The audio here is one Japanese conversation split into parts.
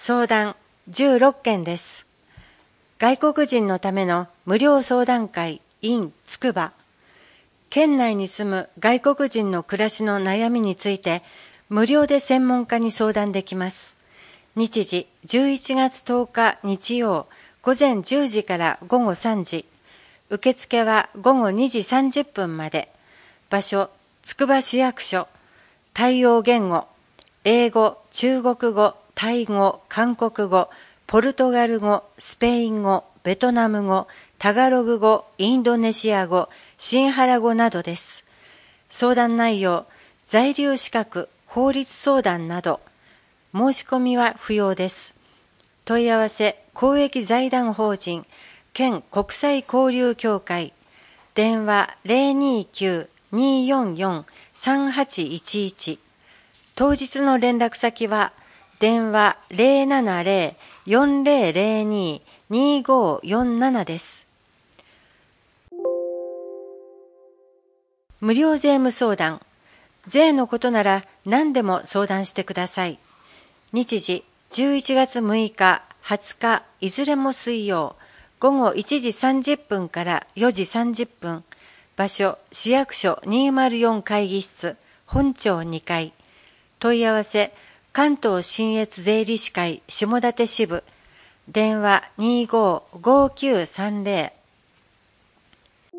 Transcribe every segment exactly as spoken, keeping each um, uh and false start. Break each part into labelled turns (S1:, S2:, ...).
S1: 相談じゅうろっけんです。外国人のための無料相談会 in つくば。県内に住む外国人の暮らしの悩みについて無料で専門家に相談できます。日時じゅういちがつとおか日曜午前じゅうじから午後さんじ。受付は午後にじさんじゅっぷんまで。場所、つくば市役所。対応言語、英語、中国語、タイ語、韓国語、ポルトガル語、スペイン語、ベトナム語、タガログ語、インドネシア語、シンハラ語などです。相談内容、在留資格、法律相談など。申し込みは不要です。問い合わせ、公益財団法人、県国際交流協会。電話 ゼロにきゅう にーよんよん さんはちいちいち。当日の連絡先は、電話 ゼロななゼロ よんゼロゼロに にーごよんなな です。無料税務相談。税のことなら何でも相談してください。日時じゅういちがつむいか、はつか、いずれも水曜、午後いちじさんじゅっぷんからよじさんじゅっぷん。場所、市役所にーまるよん会議室、本庁にかい。問い合わせ、関東信越税理士会下館支部。電話 にーごーごーきゅうさんゼロ。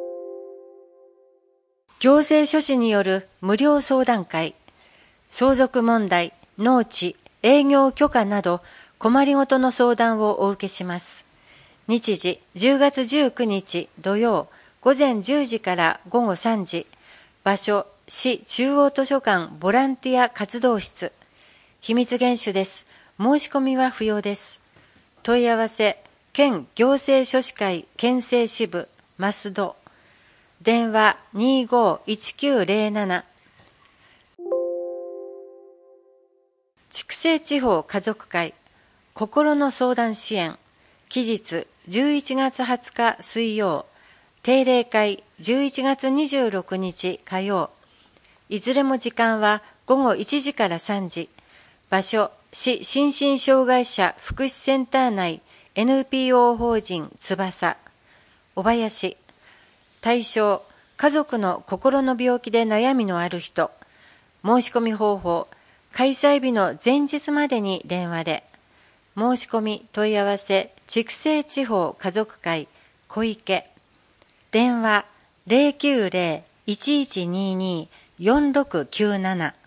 S1: 行政書士による無料相談会。相続問題、農地、営業許可など困りごとの相談をお受けします。日時じゅうがつじゅうくにち土曜午前じゅうじから午後さんじ。場所、市中央図書館ボランティア活動室。秘密厳守です。申し込みは不要です。問い合わせ、県行政書士会県政支部増戸。電話 にーごーいちきゅうゼロなな。筑西地方家族会心の相談支援。期日じゅういちがつはつか水曜。定例会じゅういちがつにじゅうろくにち火曜。いずれも時間はごごいちじからさんじ。場所、市心身障害者福祉センター内 エヌピーオー 法人翼。小林。対象、家族の心の病気で悩みのある人。申し込み方法、開催日の前日までに電話で。申し込み問い合わせ、筑西地方家族会小池。電話 ゼロきゅうゼロ いちいちにーにー よんろくきゅうなな。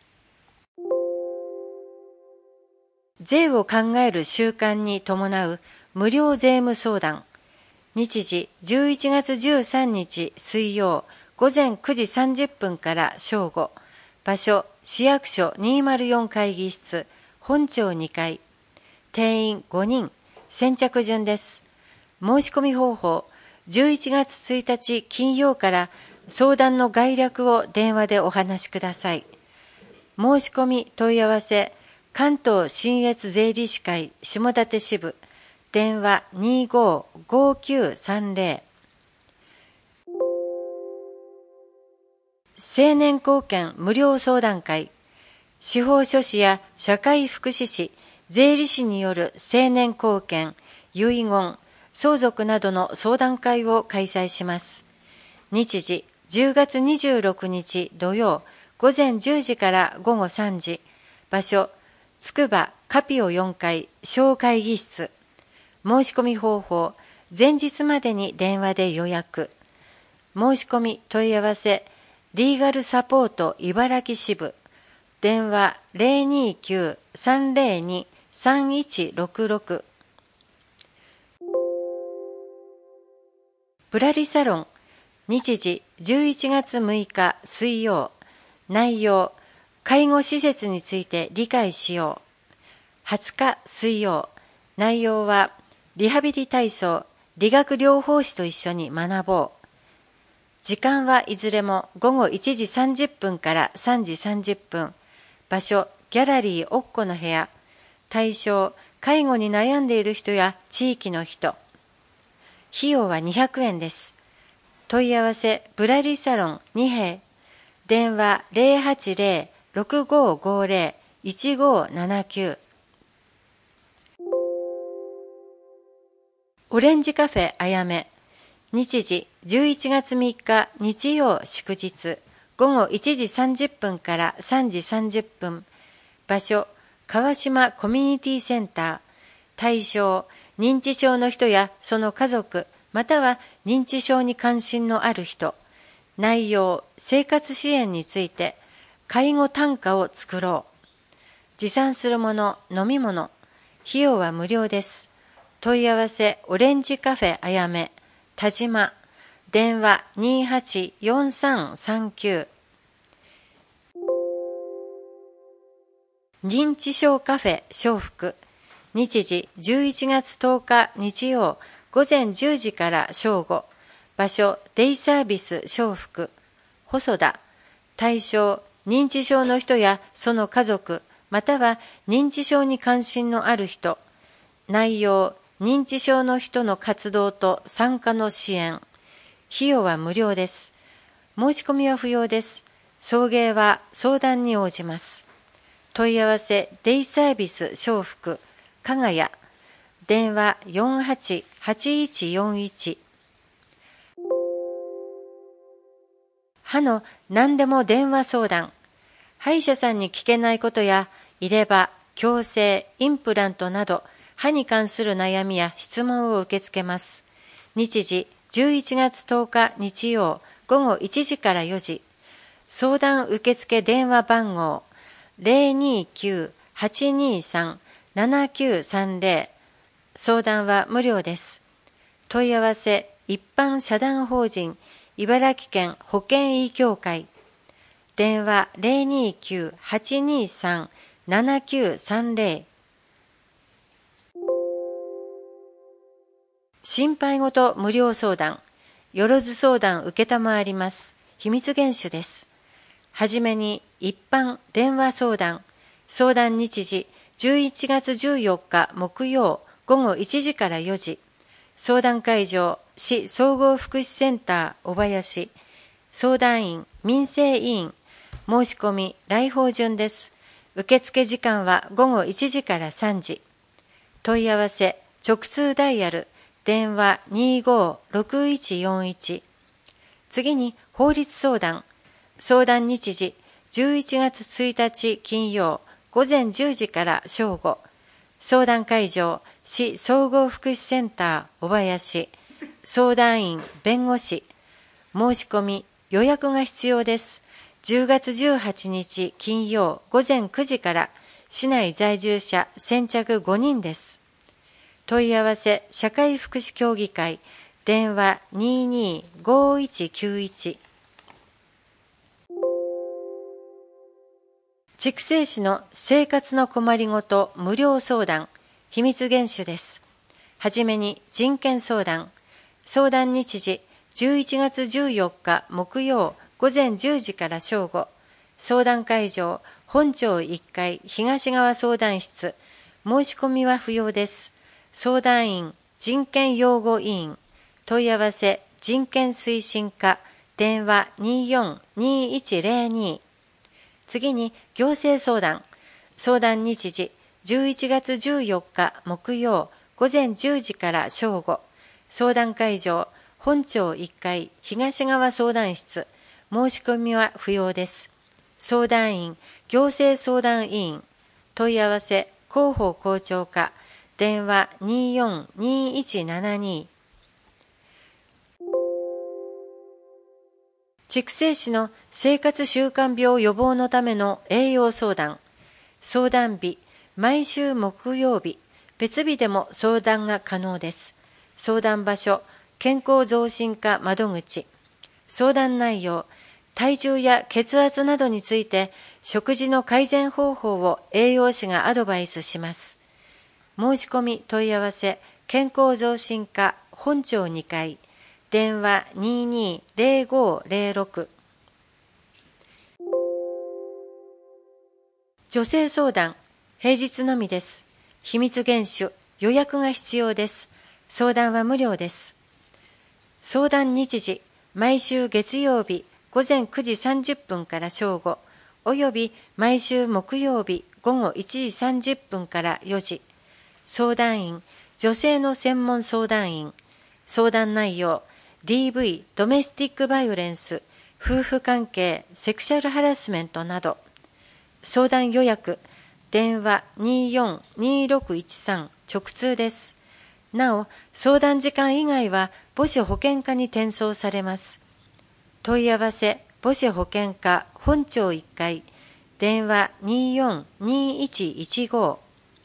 S1: 税を考える習慣に伴う無料税務相談。日時じゅういちがつじゅうさんにち水曜午前くじさんじゅっぷんから正午。場所、市役所にーまるよん会議室本庁にかい。定員ごにん。先着順です。申し込み方法、じゅういちがつついたち金曜から相談の概略を電話でお話しください。申し込み問い合わせ、関東信越税理士会下館支部。電話 にーごーごーきゅうさんゼロ。青年貢献無料相談会。司法書士や社会福祉士、税理士による青年貢献、遺言、相続などの相談会を開催します。日時じゅうがつにじゅうろくにち土曜午前じゅうじから午後さんじ。場所、つくばカピオよんかい小会議室。申し込み方法、前日までに電話で予約。申し込み問い合わせ、リーガルサポート茨城支部。電話 ゼロにきゅう さんゼロに さんいちろくろく。ぶらりサロン。日時じゅういちがつむいか水曜。内容、介護施設について理解しよう。はつか水曜。内容は、リハビリ体操、理学療法士と一緒に学ぼう。時間はいずれもごごいちじさんじゅっぷんからさんじさんじゅっぷん。場所、ギャラリーおっこの部屋。対象、介護に悩んでいる人や地域の人。費用はにひゃくえんです。問い合わせ、ぶらりサロンにへい。電話 ゼロはちゼロ ろくごーごーゼロ いちごーななきゅう。 オレンジカフェあやめ、日時じゅういちがつみっか日曜祝日、ごごいちじさんじゅっぷんからさんじさんじゅっぷん、場所、川島コミュニティセンター、対象、認知症の人やその家族、または認知症に関心のある人、内容、生活支援について、介護単価を作ろう。持参するもの、飲み物、費用は無料です。問い合わせ、オレンジカフェあやめ、田島、電話 にーはちよんさんさんきゅう。認知症カフェ笑福、日時じゅういちがつとおか日曜、午前じゅうじから正午、場所、デイサービス笑福、細田、対象、認知症の人やその家族、または認知症に関心のある人、内容、認知症の人の活動と参加の支援、費用は無料です。申し込みは不要です。送迎は相談に応じます。問い合わせ、デイサービス笑福、かがや、電話 よんはちはちいちよんいち。歯の何でも電話相談、歯医者さんに聞けないことや入れ歯、矯正、インプラントなど歯に関する悩みや質問を受け付けます。日時じゅういちがつとおか日曜ごごいちじからよじ。相談受付電話番号 ゼロにきゅうはちにさんななきゅうさんゼロ。相談は無料です。問い合わせ、一般社団法人茨城県保険医協会、電話 ゼロにきゅうはちにさんななきゅうさんゼロ。心配ごと無料相談、よろず相談受けたまわります。秘密厳守です。はじめに一般電話相談、相談日時じゅういちがつじゅうよっか木曜ごごいちじからよじ。相談会場、市総合福祉センター小林、相談員、民生委員、申し込み、来訪順です。受付時間はごごいちじからさんじ。問い合わせ、直通ダイヤル、電話 にーごーろくいちよんいち。次に、法律相談。相談日時、じゅういちがつついたち金曜、午前じゅうじから正午。相談会場、市総合福祉センター小林、相談員、弁護士、申し込み、予約が必要です。じゅうがつじゅうはちにち金曜午前くじから市内在住者先着ごにんです。問い合わせ、社会福祉協議会、電話 にーにーごいちきゅういち。筑西市の生活の困りごと無料相談、秘密厳守です。はじめに人権相談。相談日時じゅういちがつじゅうよっか木曜午前じゅうじから正午。相談会場、本町いっかい東側相談室。申し込みは不要です。相談員、人権擁護委員。問い合わせ、人権推進課。電話 にーよんにーいちゼロに。次に行政相談。相談日時じゅういちがつじゅうよっか木曜午前じゅうじから正午。相談会場、本町いっかい東側相談室。申し込みは不要です。相談員、行政相談委員。問い合わせ、広報校長課。電話 にーよんにーいちななに。筑西市の生活習慣病予防のための栄養相談。相談日、毎週木曜日、別日でも相談が可能です。相談場所、健康増進課窓口。相談内容、体重や血圧などについて食事の改善方法を栄養士がアドバイスします。申し込み問い合わせ、健康増進課本町にかい。電話 にーにーゼロごーゼロろく。女性相談、平日のみです。秘密厳守、予約が必要です。相談は無料です。相談日時、毎週月曜日午前くじさんじゅっぷんから正午、および毎週木曜日午後いちじさんじゅっぷんからよじ。相談員、 女性の専門相談員、相談内容、ディーブイ、ドメスティックバイオレンス、夫婦関係、セクシャルハラスメントなど、相談予約、電話にーよんにーろくいちさん直通です。なお、相談時間以外は母子保健課に転送されます。問い合わせ、母子保健課本庁いっかい、電話にーよんにーいちいちご。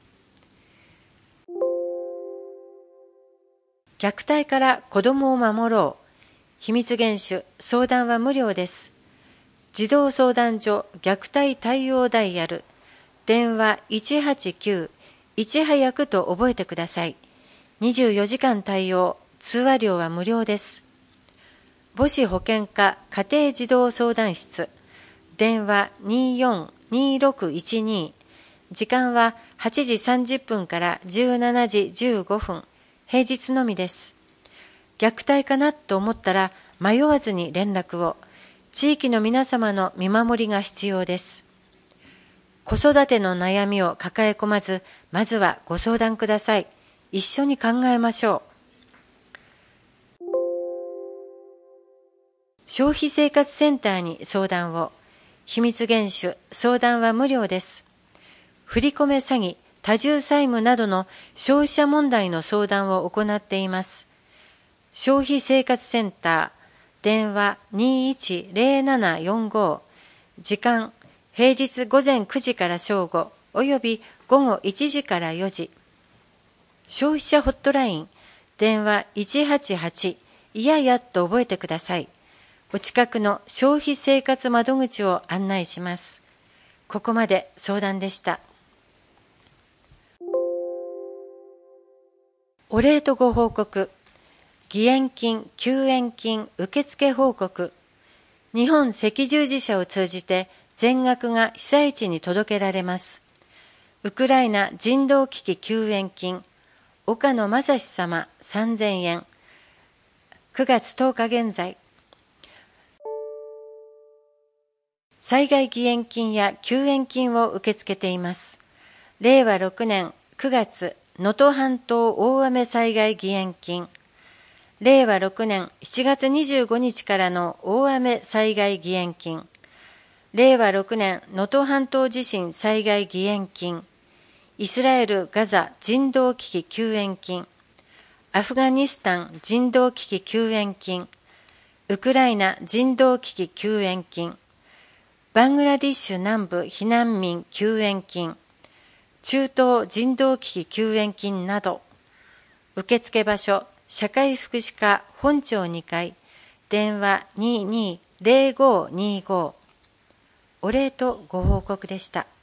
S1: 虐待から子どもを守ろう。秘密厳守、相談は無料です。児童相談所虐待対応ダイヤル、電話いちはちきゅう、いち早くと覚えてください。にじゅうよじかん対応、通話料は無料です。母子保健課家庭児童相談室、電話にーよんにーろくいちに、時間ははちじさんじゅっぷんからじゅうしちじじゅうごふん、平日のみです。虐待かなと思ったら迷わずに連絡を。地域の皆様の見守りが必要です。子育ての悩みを抱え込まず、まずはご相談ください。一緒に考えましょう。消費生活センターに相談を。秘密厳守、相談は無料です。振り込め詐欺、多重債務などの消費者問題の相談を行っています。消費生活センター、電話にーいちぜろななよんご、時間、平日午前くじから正午、および午後いちじからよじ。消費者ホットライン、電話いちはちはち、いややと覚えてください。お近くの消費生活窓口を案内します。ここまで相談でした。お礼とご報告。義援金・救援金受付報告。日本赤十字社を通じて全額が被災地に届けられます。ウクライナ人道危機救援金、岡野正史様さんぜんえん。くがつとおか現在。災害義援金や救援金を受け付けています。れいわろくねんくがつ、能登半島大雨災害義援金。れいわろくねんしちがつにじゅうごにちからの大雨災害義援金。れいわろくねん能登半島地震災害義援金。イスラエル・ガザ人道危機救援金。アフガニスタン人道危機救援金。ウクライナ人道危機救援金。バングラディッシュ南部避難民救援金。中東人道危機救援金など。受付場所、社会福祉課本庁にかい、電話にーにーぜろごにーご。お礼とご報告でした。